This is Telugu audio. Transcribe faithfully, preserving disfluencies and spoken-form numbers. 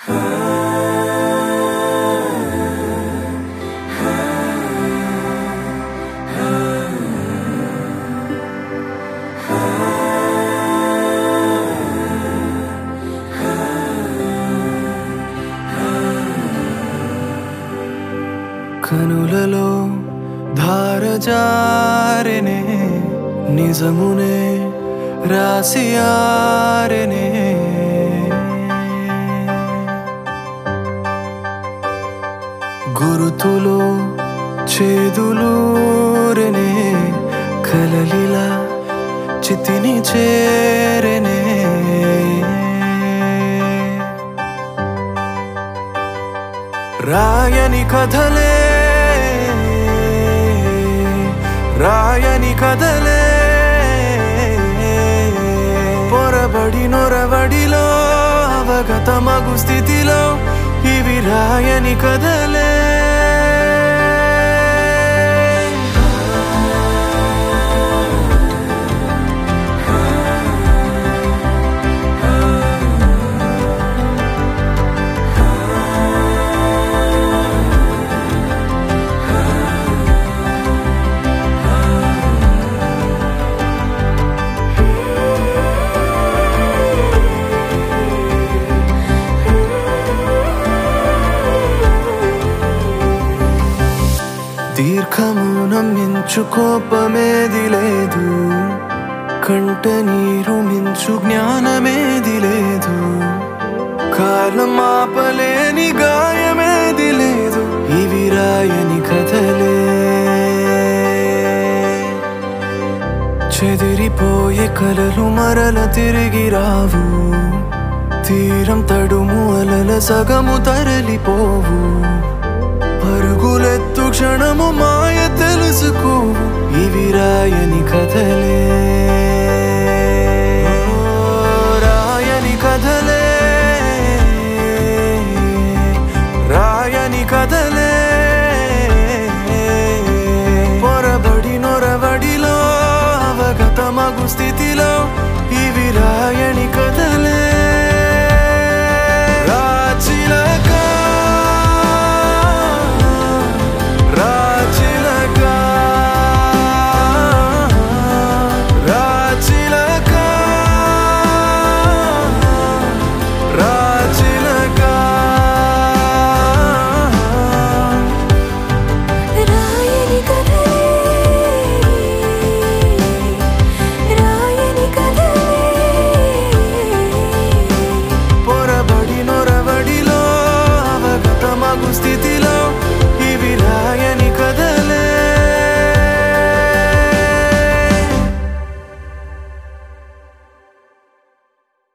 కనులలో ధారజారెనే నిజమునే రాసియారెనే గురుతులో చేదులూరెనే కలలిలా చితిని చేరెనే రాయని కథలే రాయని కథలే పొరబడి నొరవడిలో అవగతమగు స్థితిలో ఇవి రాయని కథలే దీర్ఘమౌనం మించు కోపమేది లేదు, కంట నీరు మించు జ్ఞానమేది లేదు, కాలం ఆపలేని గాయమేది లేదు. ఇవి రాయని కథలే చెదిరిపోయే కలలు మరల తిరిగి రావు, తీరం తడుము అలల సగము తరలిపోవు, పరుగులెత్తు క్షణము మాయ తెలుసుకోవు. ఇవి రాయని కథలే రాయని కథలే రాయని కథలే పొరబడి నొరవడిలో అవగతమగు స్థితిలో ఇవి రాయని కథలే. స్థితిలో